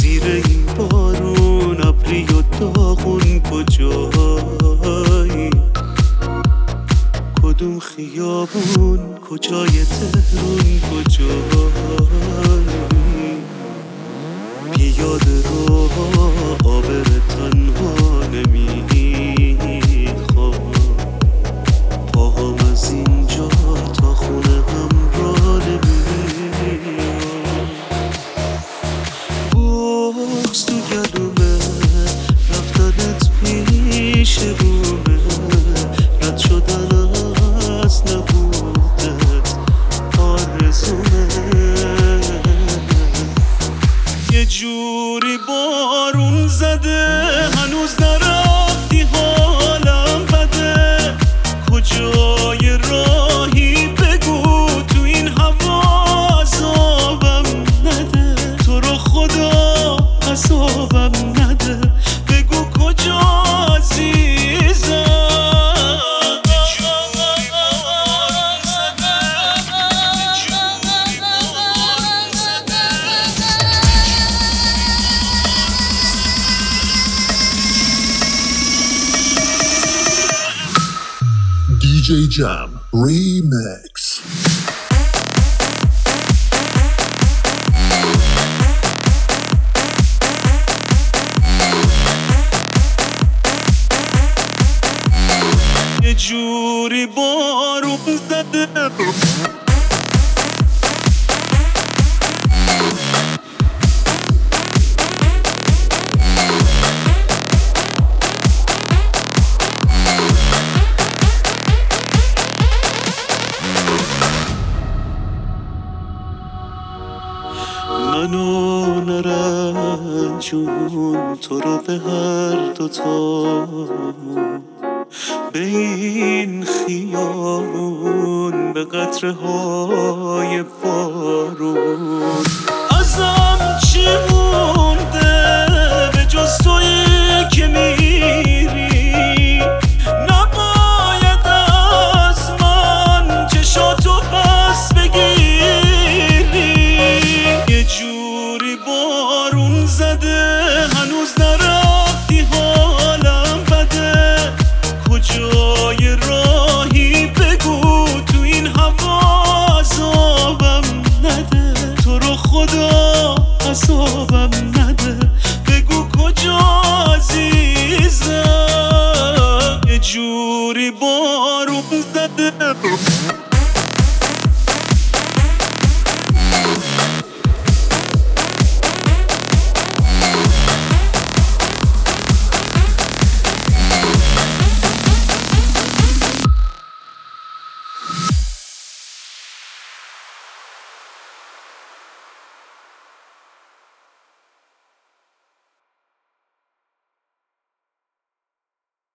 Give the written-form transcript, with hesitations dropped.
میره این بارون ابری و داغون کجایی؟ کدوم خیابون کجای تهرون کجایی؟ پیاده رو آبر تنها نمیخواد، پاهم از اینجا تا خونه هم را نمیاد. بغز تو گلومه، رفتنت پیش رومه، رد شدن از نبودت آرزومه. یه جوری بارون زده هنوز نرفتی حالم بده، کجای راهی بگو تو این هوا عذابم نده، تو رو خدا عذابم نده، بگو کجا عزیزم. DJ Jam Remix. یه جوری بارون زده منو نرنجون، تو رو به هر دوتامون، به این خیابون، به قطره های